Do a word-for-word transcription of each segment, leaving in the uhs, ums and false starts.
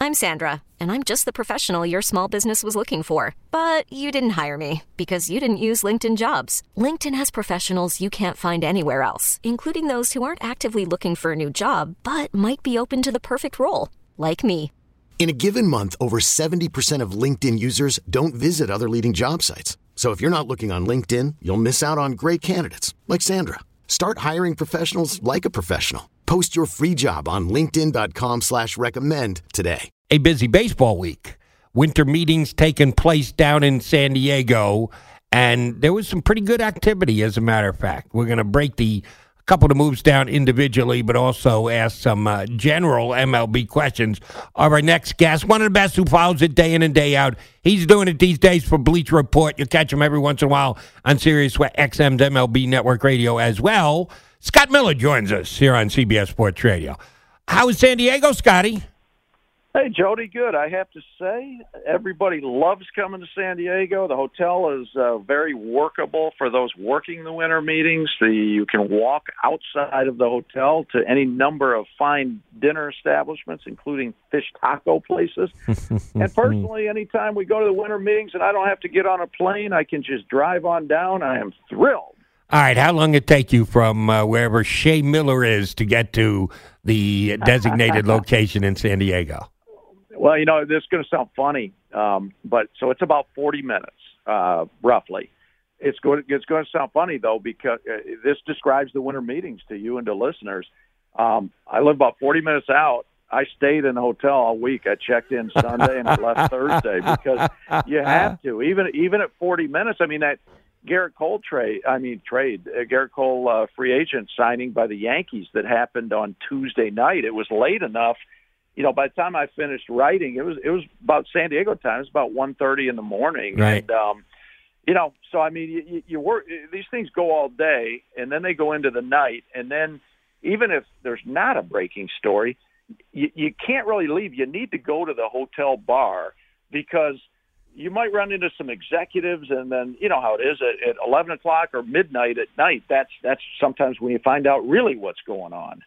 I'm Sandra, and I'm just the professional your small business was looking for. But you didn't hire me because you didn't use LinkedIn Jobs. LinkedIn has professionals you can't find anywhere else, including those who aren't actively looking for a new job, but might be open to the perfect role, like me. In a given month, over seventy percent of LinkedIn users don't visit other leading job sites. So if you're not looking on LinkedIn, you'll miss out on great candidates like Sandra. Start hiring professionals like a professional. Post your free job on linkedin.com slash recommend today. A busy baseball week. Winter meetings taking place down in San Diego, and there was some pretty good activity, as a matter of fact. We're going to break the couple of moves down individually, but also ask some uh, general M L B questions of our next guest, one of the best who follows it day in and day out. He's doing it these days for Bleacher Report. You'll catch him every once in a while on Sirius X M's M L B Network Radio as well. Scott Miller joins us here on C B S Sports Radio. How is San Diego, Scotty? Hey, Jody, good. I have to say, everybody loves coming to San Diego. The hotel is uh, very workable for those working the winter meetings. The, you can walk outside of the hotel to any number of fine dinner establishments, including fish taco places. And personally, anytime we go to the winter meetings and I don't have to get on a plane, I can just drive on down. I am thrilled. All right, how long it take you from uh, wherever Shea Miller is to get to the designated location in San Diego? Well, you know, this is going to sound funny, um, but so it's about forty minutes, uh, roughly. It's going, it's going to sound funny, though, because uh, this describes the winter meetings to you and to listeners. Um, I live about forty minutes out. I stayed in a hotel all week. I checked in Sunday and I left Thursday because you have to. Even even at forty minutes, I mean, that Garrett Cole trade, I mean, trade, uh, Garrett Cole uh, free agent signing by the Yankees that happened on Tuesday night, it was late enough. You know, by the time I finished writing, it was it was about San Diego time. It was about one thirty in the morning. Right. And, um, you know, so, I mean, you, you work, these things go all day, and then they go into the night. And then even if there's not a breaking story, you, you can't really leave. You need to go to the hotel bar because you might run into some executives, and then, you know how it is, at, at eleven o'clock or midnight at night, that's that's sometimes when you find out really what's going on.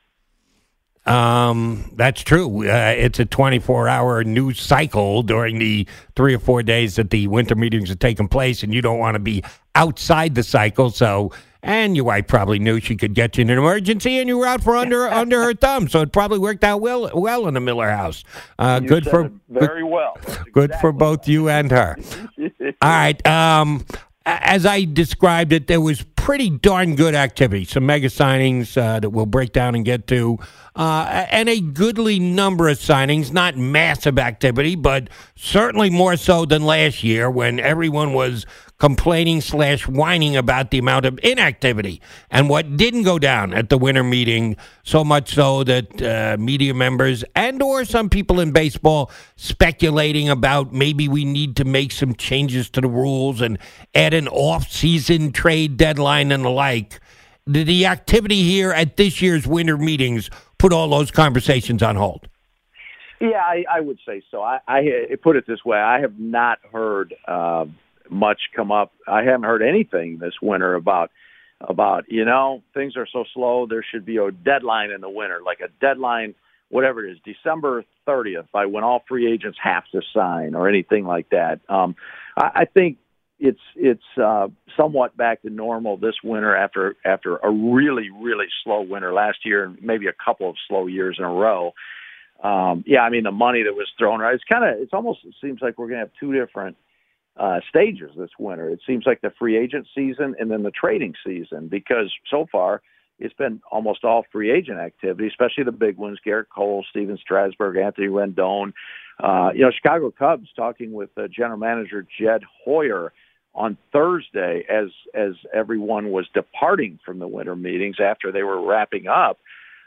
Um, that's true. Uh, it's a twenty-four hour news cycle during the three or four days that the winter meetings are taking place, and you don't want to be outside the cycle. So, and your wife probably knew she could get you in an emergency, and you were out for under under her thumb. So it probably worked out well well in the Miller house. Uh, you good said for it very good, well. Good exactly for both you and her. All right. Um, as I described it, there was pretty darn good activity. Some mega signings uh, that we'll break down and get to. Uh, and a goodly number of signings, not massive activity, but certainly more so than last year when everyone was complaining slash whining about the amount of inactivity and what didn't go down at the winter meeting, so much so that uh, media members and or some people in baseball speculating about maybe we need to make some changes to the rules and add an off-season trade deadline and the like. Did the activity here at this year's winter meetings put all those conversations on hold? Yeah, I, I would say so. I, I put it this way. I have not heard uh, much come up. I haven't heard anything this winter about, about, you know, things are so slow, there should be a deadline in the winter, like a deadline, whatever it is, December thirtieth, by when all free agents have to sign or anything like that. Um, I, I think it's it's uh, somewhat back to normal this winter after after a really, really slow winter last year and maybe a couple of slow years in a row. Um, yeah, I mean, the money that was thrown around, it's kind of, it's almost, it seems like we're going to have two different uh, stages this winter. It seems like the free agent season and then the trading season, because so far it's been almost all free agent activity, especially the big ones, Garrett Cole, Steven Strasburg, Anthony Rendon. Uh, you know, Chicago Cubs talking with uh, general manager Jed Hoyer on Thursday as as everyone was departing from the winter meetings after they were wrapping up.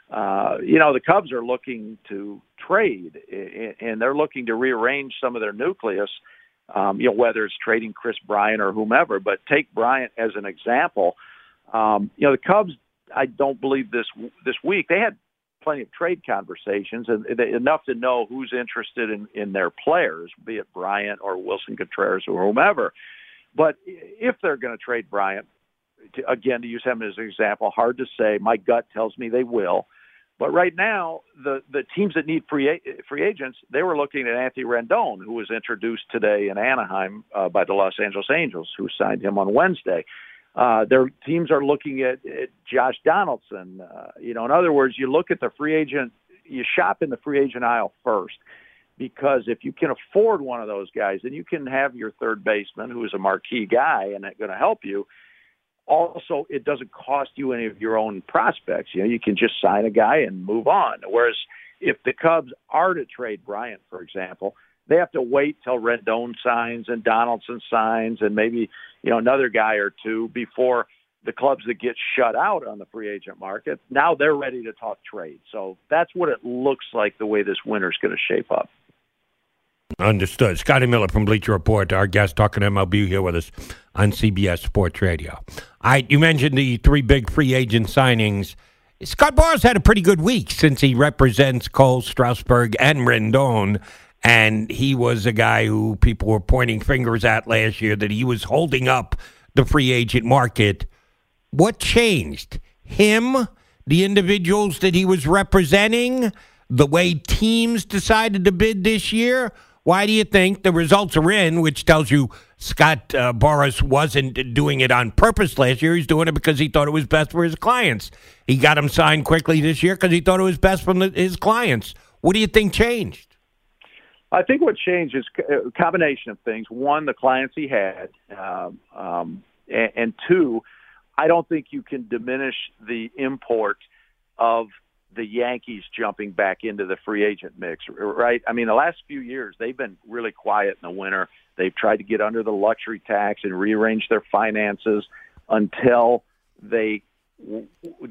Uh, you know, the Cubs are looking to trade, and they're looking to rearrange some of their nucleus, um, you know, whether it's trading Chris Bryant or whomever. But take Bryant as an example. Um, you know, the Cubs, I don't believe this this week, they had plenty of trade conversations, and they, enough to know who's interested in, in their players, be it Bryant or Wilson Contreras or whomever. But if they're going to trade Bryant, to, again, to use him as an example, hard to say. My gut tells me they will. But right now, the, the teams that need free free agents, they were looking at Anthony Rendon, who was introduced today in Anaheim uh, by the Los Angeles Angels, who signed him on Wednesday. Uh, their teams are looking at, at Josh Donaldson. Uh, you know, in other words, you look at the free agent, you shop in the free agent aisle first, because if you can afford one of those guys, then you can have your third baseman, who is a marquee guy and going to help you. Also, it doesn't cost you any of your own prospects. You know, you can just sign a guy and move on. Whereas if the Cubs are to trade Bryant, for example, they have to wait till Rendon signs and Donaldson signs and maybe, you know, another guy or two before the clubs that get shut out on the free agent market, now they're ready to talk trade. So that's what it looks like the way this winter is going to shape up. Understood. Scotty Miller from Bleacher Report, our guest talking M L B here with us on C B S Sports Radio. All right, you mentioned the three big free agent signings. Scott Boras had a pretty good week since he represents Cole, Strasburg, and Rendon, and he was a guy who people were pointing fingers at last year that he was holding up the free agent market. What changed? Him, the individuals that he was representing, the way teams decided to bid this year? Why do you think the results are in, which tells you Scott uh, Boras wasn't doing it on purpose last year? He's doing it because he thought it was best for his clients. He got him signed quickly this year because he thought it was best for the, his clients. What do you think changed? I think what changed is a combination of things. One, the clients he had, um, um, and, and two, I don't think you can diminish the import of the Yankees jumping back into the free agent mix, right? I mean, the last few years, they've been really quiet in the winter. They've tried to get under the luxury tax and rearrange their finances until they, and,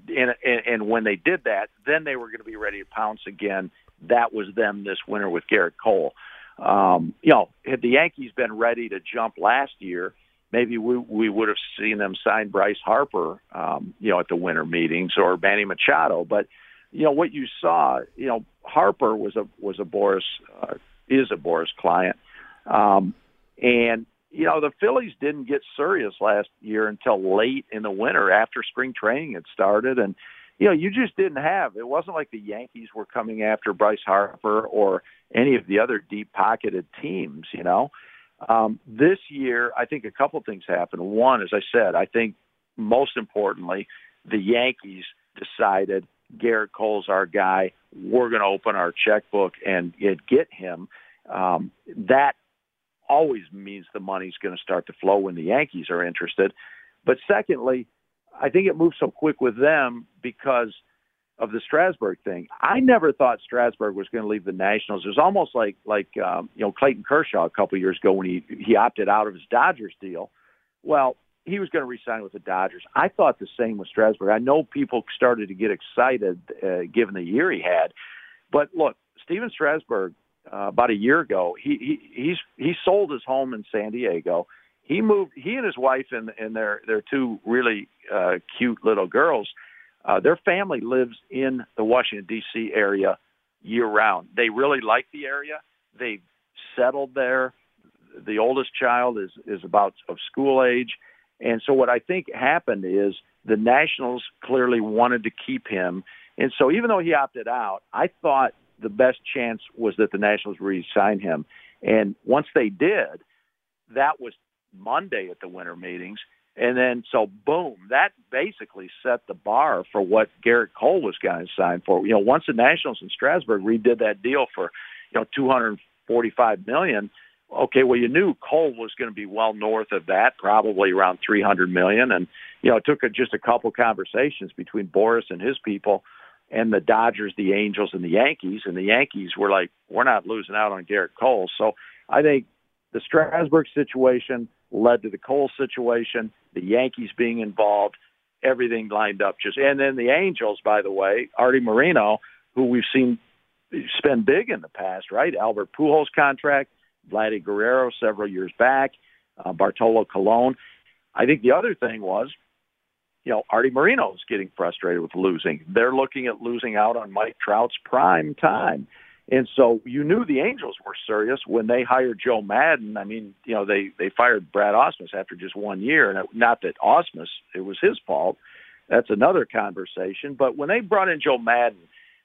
and when they did that, then they were going to be ready to pounce again. That was them this winter with Garrett Cole. Um, you know, had the Yankees been ready to jump last year, maybe we, we would have seen them sign Bryce Harper, um, you know, at the winter meetings, or Manny Machado. But you know, what you saw, you know, Harper was a was a Boras uh, is a Boras client, um, and you know the Phillies didn't get serious last year until late in the winter after spring training had started, and you know you just didn't have. It wasn't like the Yankees were coming after Bryce Harper or any of the other deep pocketed teams. You know, um, this year I think a couple things happened. One, as I said, I think most importantly, the Yankees decided Garrett Cole's our guy. We're going to open our checkbook and get him. Um, that always means the money's going to start to flow when the Yankees are interested. But secondly, I think it moved so quick with them because of the Strasburg thing. I never thought Strasburg was going to leave the Nationals. It was almost like like um, you know Clayton Kershaw a couple years ago when he he opted out of his Dodgers deal. Well, he was going to re-sign with the Dodgers. I thought the same with Strasburg. I know people started to get excited uh, given the year he had. But look, Steven Strasburg, uh, about a year ago, he, he he's he sold his home in San Diego. He moved. He and his wife and, and their their two really uh, cute little girls. Uh, their family lives in the Washington D C area year round. They really like the area. They settled there. The oldest child is is about of school age. And so what I think happened is the Nationals clearly wanted to keep him. And so even though he opted out, I thought the best chance was that the Nationals re-sign him. And once they did, that was Monday at the winter meetings. And then, so boom, that basically set the bar for what Garrett Cole was going to sign for. You know, once the Nationals and Strasburg redid that deal for, you know, two hundred forty-five million dollars, okay, well, you knew Cole was going to be well north of that, probably around three hundred million dollars. And, you know, it took a, just a couple conversations between Boras and his people and the Dodgers, the Angels, and the Yankees. And the Yankees were like, we're not losing out on Garrett Cole. So I think the Strasburg situation led to the Cole situation, the Yankees being involved, everything lined up. Just And then the Angels, by the way, Artie Moreno, who we've seen spend big in the past, right? Albert Pujols contract, Vladdy Guerrero several years back, uh, Bartolo Colon. I think the other thing was, you know, Artie Moreno is getting frustrated with losing. They're looking at losing out on Mike Trout's prime time. And so you knew the Angels were serious when they hired Joe Madden. I mean, you know, they, they fired Brad Ausmus after just one year. And not that Ausmus, it was his fault. That's another conversation. But when they brought in Joe Madden,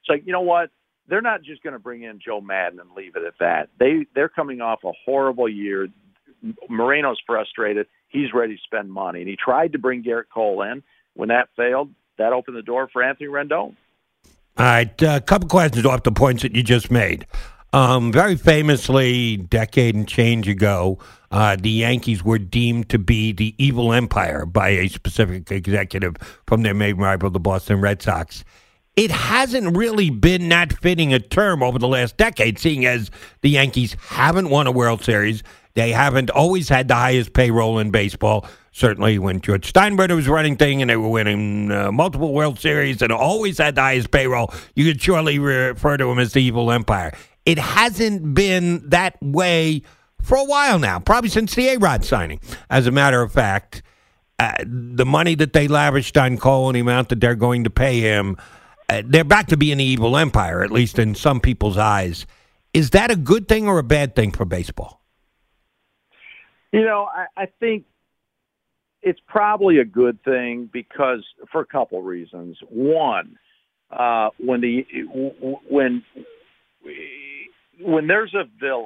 So, you know what? They're not just going to bring in Joe Madden and leave it at that. They, they're coming off a horrible year. Moreno's frustrated. He's ready to spend money. And he tried to bring Garrett Cole in. When that failed, that opened the door for Anthony Rendon. All right, a uh, couple questions off the points that you just made. Um, very famously, decade and change ago, uh, the Yankees were deemed to be the evil empire by a specific executive from their main rival, the Boston Red Sox. It hasn't really been that fitting a term over the last decade, seeing as the Yankees haven't won a World Series. They haven't always had the highest payroll in baseball. Certainly when George Steinbrenner was running thing and they were winning uh, multiple World Series and always had the highest payroll, you could surely refer to them as the evil empire. It hasn't been that way for a while now, probably since the A-Rod signing. As a matter of fact, uh, the money that they lavished on Cole and the amount that they're going to pay him, uh, they're back to being the evil empire, at least in some people's eyes. Is that a good thing or a bad thing for baseball? You know, I, I think it's probably a good thing because for a couple reasons. One, uh, when the when when there's a villain,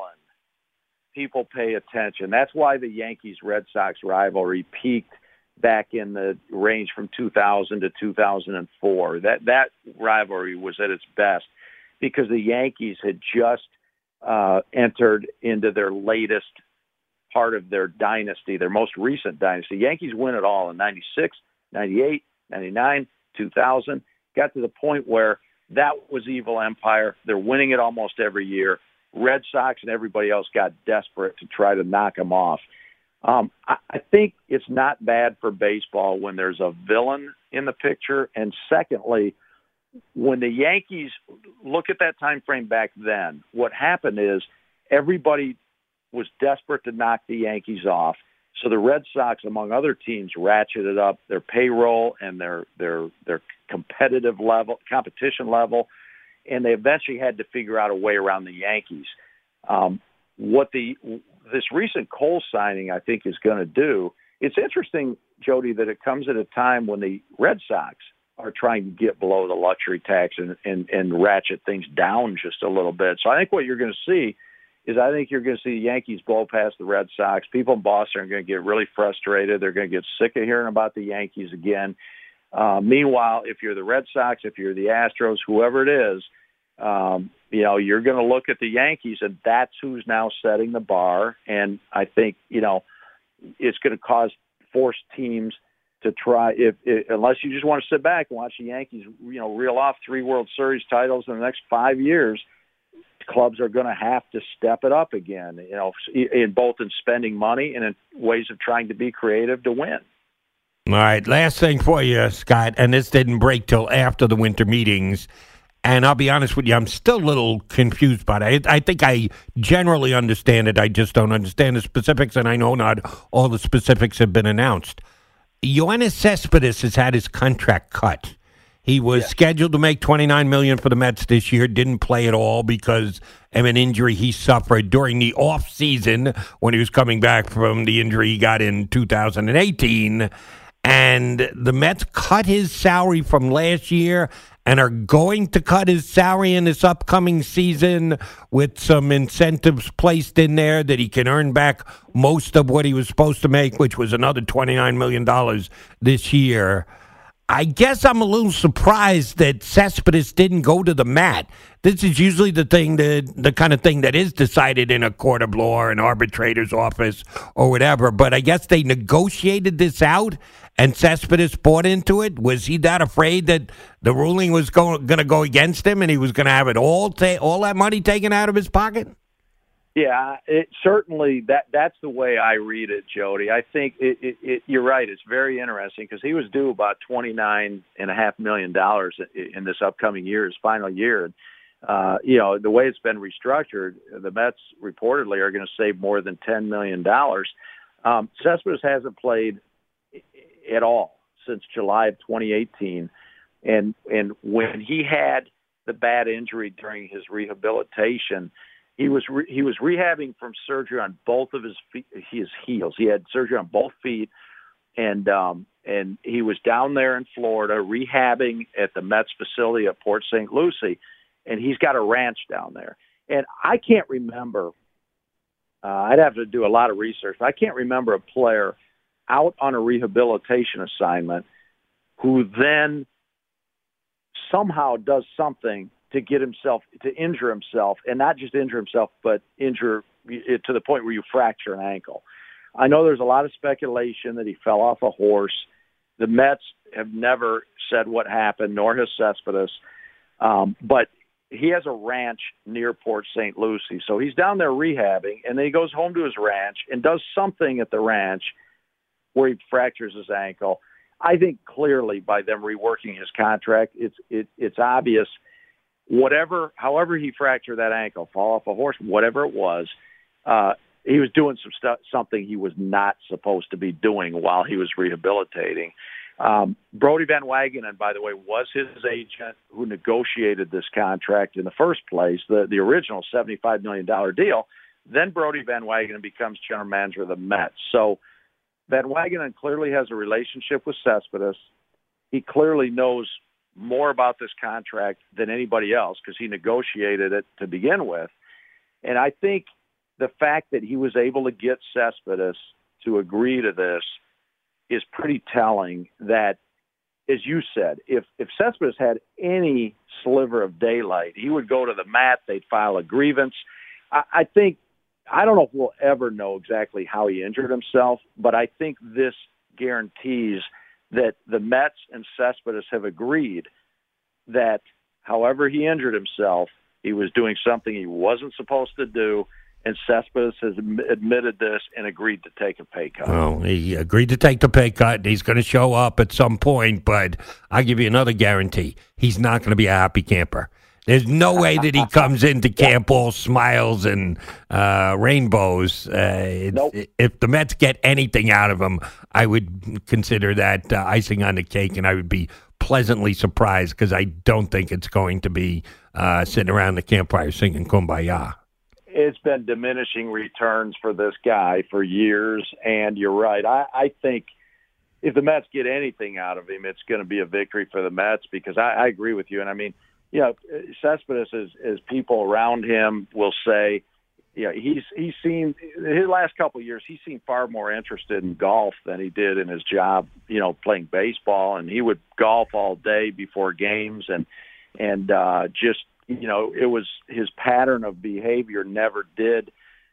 people pay attention. That's why the Yankees-Red Sox rivalry peaked back in the range from two thousand to two thousand four. That that rivalry was at its best because the Yankees had just uh, entered into their latest part of their dynasty, their most recent dynasty. Yankees win it all in ninety-six, ninety-eight, ninety-nine, two thousand. Got to the point where that was evil empire. They're winning it almost every year. Red Sox and everybody else got desperate to try to knock them off. Um, I, I think it's not bad for baseball when there's a villain in the picture. And secondly, when the Yankees look at that time frame back then, what happened is everybody was desperate to knock the Yankees off. So the Red Sox, among other teams, ratcheted up their payroll and their their their competitive level, competition level, and they eventually had to figure out a way around the Yankees. Um, what the this recent Cole signing, I think, is going to do. It's interesting, Jody, that it comes at a time when the Red Sox are trying to get below the luxury tax and and, and ratchet things down just a little bit. So I think what you're going to see is I think you're going to see the Yankees blow past the Red Sox. People in Boston are going to get really frustrated. They're going to get sick of hearing about the Yankees again. Uh, meanwhile, if you're the Red Sox, if you're the Astros, whoever it is, um, you know, you're going to look at the Yankees, and that's who's now setting the bar. And I think, you know, it's going to cause force teams to try, if, if unless you just want to sit back and watch the Yankees, you know, reel off three World Series titles in the next five years, clubs are going to have to step it up again, you know, in both in spending money and in ways of trying to be creative to win. All right, last thing for you, Scott, and this didn't break till after the winter meetings, and I'll be honest with you, I'm still a little confused by it. I, I think I generally understand it. I just don't understand the specifics, and I know not all the specifics have been announced. Yoenis Cespedes has had his contract cut. He was yeah. scheduled to make twenty-nine million dollars for the Mets this year, didn't play at all because of an injury he suffered during the off season when he was coming back from the injury he got in two thousand eighteen. And the Mets cut his salary from last year and are going to cut his salary in this upcoming season with some incentives placed in there that he can earn back most of what he was supposed to make, which was another twenty-nine million dollars this year. I guess I'm a little surprised that Cespedes didn't go to the mat. This is usually the thing that the kind of thing that is decided in a court of law or an arbitrator's office or whatever. But I guess they negotiated this out, and Cespedes bought into it. Was he that afraid that the ruling was going to go against him and he was going to have it all ta- all that money taken out of his pocket? Yeah, it certainly that that's the way I read it, Jody. I think it, it, it, you're right. It's very interesting because he was due about twenty-nine and a half million dollars in this upcoming year, his final year. Uh, you know, the way it's been restructured, the Mets reportedly are going to save more than ten million dollars. Um, Cespedes hasn't played at all since July of twenty eighteen, and and when he had the bad injury during his rehabilitation, He was re- he was rehabbing from surgery on both of his feet, his heels. He had surgery on both feet, and um, and he was down there in Florida rehabbing at the Mets facility at Port Saint Lucie, and he's got a ranch down there. And I can't remember, uh, I'd have to do a lot of research, but I can't remember a player out on a rehabilitation assignment who then somehow does something to get himself, to injure himself, and not just injure himself, but injure it to the point where you fracture an ankle. I know there's a lot of speculation that he fell off a horse. The Mets have never said what happened, nor has Cespedes, um, but he has a ranch near Port Saint Lucie, so he's down there rehabbing, and then he goes home to his ranch and does something at the ranch where he fractures his ankle. I think clearly by them reworking his contract, it's it, it's obvious. Whatever, however he fractured that ankle, fall off a horse, whatever it was, uh, he was doing some stuff, something he was not supposed to be doing while he was rehabilitating. Um, Brodie Van Wagenen, by the way, was his agent who negotiated this contract in the first place, the, the original seventy-five million dollars deal. Then Brodie Van Wagenen becomes general manager of the Mets. So Van Wagenen clearly has a relationship with Cespedes. He clearly knows more about this contract than anybody else because he negotiated it to begin with. And I think the fact that he was able to get Cespedes to agree to this is pretty telling that, as you said, if, if Cespedes had any sliver of daylight, he would go to the mat, they'd file a grievance. I, I think, I don't know if we'll ever know exactly how he injured himself, but I think this guarantees that the Mets and Cespedes have agreed that however he injured himself, he was doing something he wasn't supposed to do, and Cespedes has admitted this and agreed to take a pay cut. Well, he agreed to take the pay cut. He's going to show up at some point, but I'll give you another guarantee. He's not going to be a happy camper. There's no way that he comes into camp all smiles and uh, rainbows. Uh, nope. If the Mets get anything out of him, I would consider that uh, icing on the cake, and I would be pleasantly surprised because I don't think it's going to be uh, sitting around the campfire singing Kumbaya. It's been diminishing returns for this guy for years, and you're right. I, I think if the Mets get anything out of him, it's going to be a victory for the Mets because I, I agree with you. And I mean, you know, Cespedes, as, as people around him will say, you know, he's he's seen his last couple of years. He seemed far more interested in golf than he did in his job, you know, playing baseball. And he would golf all day before games, and and uh, just you know, it was his pattern of behavior never did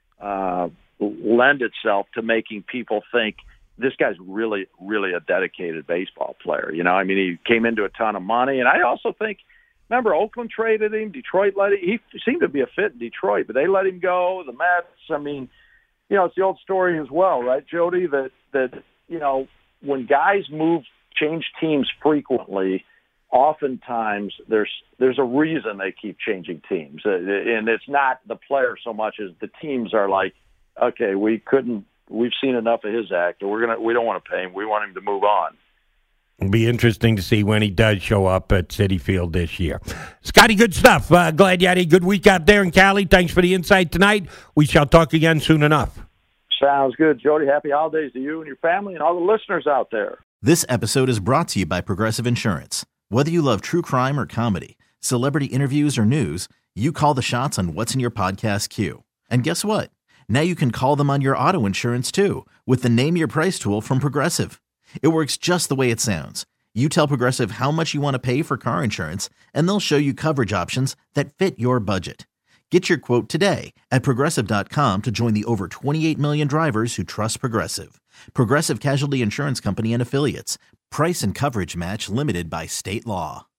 uh, lend itself to making people think this guy's really, really a dedicated baseball player. You know, I mean, he came into a ton of money, and I also think. Remember, Oakland traded him. Detroit let him. He seemed to be a fit in Detroit, but they let him go. The Mets, I mean, you know, it's the old story as well, right, Jody, that, that you know, when guys move, change teams frequently, oftentimes there's there's a reason they keep changing teams. And it's not the player so much as the teams are like, okay, we couldn't, we've seen enough of his act, or we're gonna, we don't want to pay him. We want him to move on. It'll be interesting to see when he does show up at Citi Field this year. Scotty, good stuff. Uh, glad you had a good week out there in Cali. Thanks for the insight tonight. We shall talk again soon enough. Sounds good, Jody. Happy holidays to you and your family and all the listeners out there. This episode is brought to you by Progressive Insurance. Whether you love true crime or comedy, celebrity interviews or news, you call the shots on what's in your podcast queue. And guess what? Now you can call them on your auto insurance too with the Name Your Price tool from Progressive. It works just the way it sounds. You tell Progressive how much you want to pay for car insurance, and they'll show you coverage options that fit your budget. Get your quote today at Progressive dot com to join the over twenty-eight million drivers who trust Progressive. Progressive Casualty Insurance Company and Affiliates. Price and coverage match limited by state law.